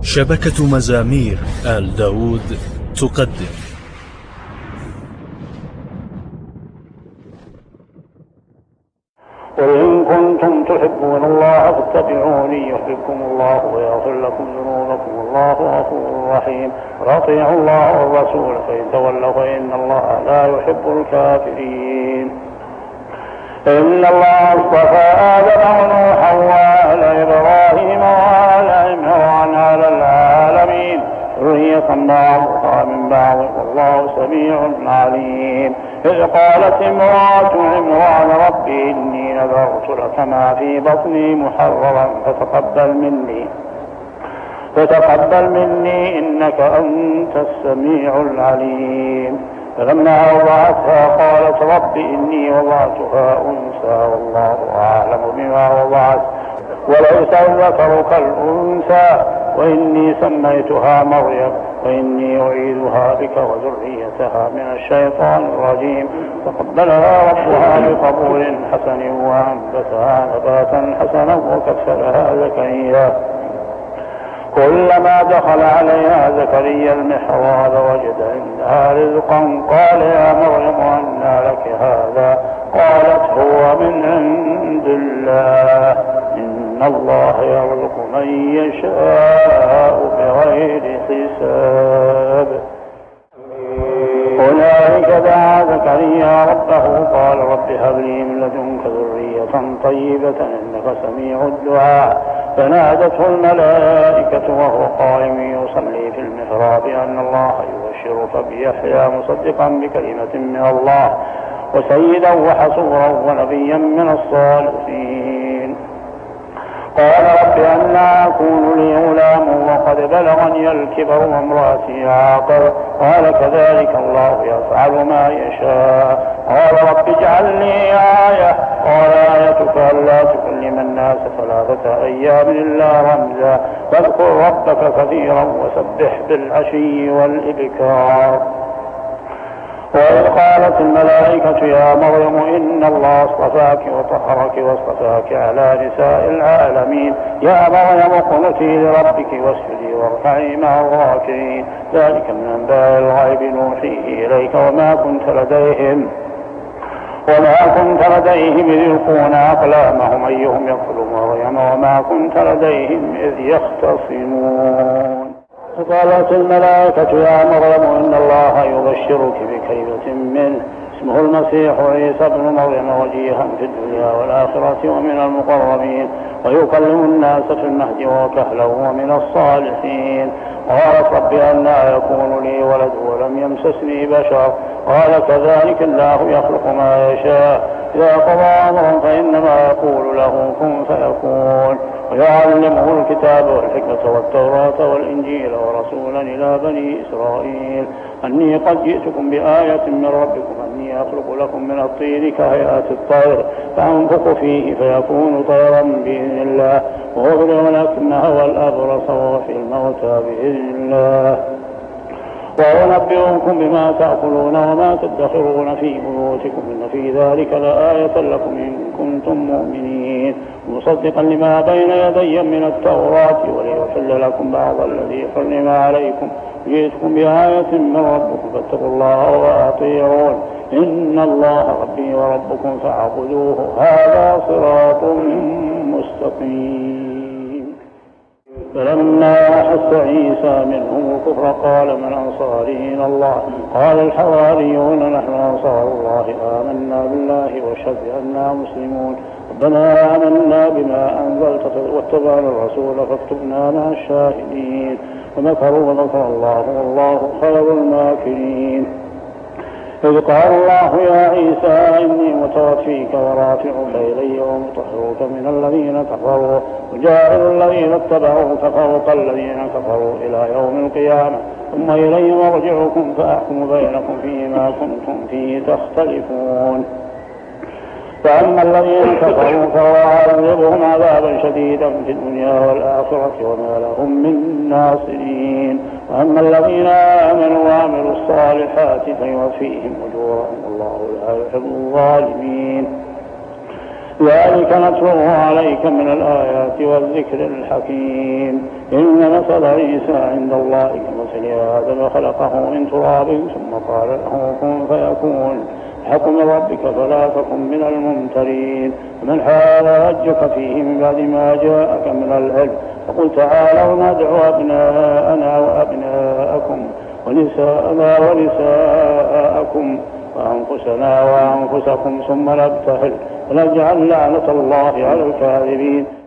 شبكة مزامير آل داود تقدم. قل إن كنتم تحبون الله فاتبعوني يحببكم الله ويغفر لكم ذنوبكم والله غفور رحيم. وأطيعوا الله والرسول فإن تولوا فإن الله لا يحب الكافرين. إن الله اصطفى آدم ونوحا وآل إبراهيم وآل عمران على العالمين ذرية بعضها من بعض والله سميع عليم. إذ قالت امرأة عمران رب إني نذرت لك ما في بطني محررا فتقبل مني إنك أنت السميع العليم. فلما وضعتها قالت رب إني وضعتها أنثى والله أعلم بما وضعت وليس الذكر كالأنثى وإني سميتها مريم وإني أعيذها بك وذريتها من الشيطان الرجيم. فقبلها ربها بقبول حسن وأنبتها نباتا حسنا وكفلها زكريا. كلما دخل عليها زكريا المحراب وجد عندها رزقا قال يا مريم أنى لك هذا؟ قالت هو من عند الله إن الله يرزق من يشاء بغير حساب. هنالك دعا زكريا ربه قال رب هب لي من لدنك ذرية طيبة إنك سميع الدعاء. فنادته الملائكة وهو قائم يصلي في المحراب أن الله يبشرك بيحيى مصدقا بكلمة من الله وسيدا وحصورا ونبيا من الصالحين. قال رب أنى يكون لي غلام وقد بلغني الكبر وامرأتي عاقر قال كذلك الله يفعل ما يشاء. قال رب اجعل لي آية قال آيتك ألا تكلم الناس 3 أيام إلا رمزا واذكر ربك كثيرا وسبح بالعشي والإبكار. وإذ قالت الملائكة يا مريم إن الله اصطفاك وطهرك واصطفاك على نساء العالمين يا مريم اقنتي لربك واسجدي واركعي مع الراكعين. ذلك من أنباء الغيب نوحيه إليك وما كنت لديهم إذ يلقون أقلامهم أيهم يقتل مريم وما كنت لديهم إذ يختصمون. قالت الملائكة يا مريم إن الله يبشرك بكلمة منه اسمه المسيح عيسى بن مريم وجيها في الدنيا والآخرة ومن المقربين ويكلم الناس في المهد وكهلا ومن الصالحين. قالت رب أنى يكون لي ولد ولم يمسسني بشر قال كذلك الله يخلق ما يشاء إذا قضى أمرا فإنما يقول له كن فيكون. ويعلمه الكتاب والحكمة والتوراة والإنجيل ورسولا إلى بني إسرائيل أني قد جئتكم بآية من ربكم أني أخلق لكم من الطين كهيئة الطير فأنفخ فيه فيكون طيرا بإذن الله وأبرئ الأكمه والأبرص وأحيي الموتى بإذن الله وأنبئكم بما تأكلون وما تدخرون في بيوتكم إن في ذلك لآية لكم إن كنتم مؤمنين. مصدقا لما بين يدي من التوراة وليحل لكم بعض الذي حرم عليكم جئتكم بآية من ربكم فاتقوا الله وأطيعون إن الله ربي وربكم فاعبدوه هذا صراط مستقيم. فلما أحس عيسى منهم الكفر قال من أنصاري إلى الله قال الحواريون نحن أنصار الله آمنا بالله واشهد بأننا مسلمون ربنا آمنا بما أنزلت واتبعنا الرسول فاكتبنا مع الشاهدين. ومكروا ومكر الله والله خير الماكرين. إذ قال الله يا عيسى إني متوفيك ورافعك إلي ومطهرك من الذين كفروا وجاعل الذين اتبعوك فوق الذين كفروا إلى يوم القيامة ثم إلي مرجعكم فأحكم بينكم فيما كنتم فيه تختلفون. فأما الذين كفروا فأعذبهم عذابا شديدا في الدنيا والآخرة وما لهم من ناصرين. وأما الذين آمنوا وعملوا الصالحات فيوفيهم أجورهم والله لا يحب الظالمين. ذلك نتلوه عليك من الآيات والذكر الحكيم. إن مثل عيسى عند الله كمثل آدم خلقه من تراب ثم قال له كن فيكون. الحق من ربك فلا تكن من الممترين. ومن حاجك فيه من بعد ما جاءك من العلم فقل تعالوا ندعو أبناءنا وأبناءكم ونساءنا ونساءكم وأنفسنا وأنفسكم ثم نبتهل ونجعل لعنة الله على الكاذبين.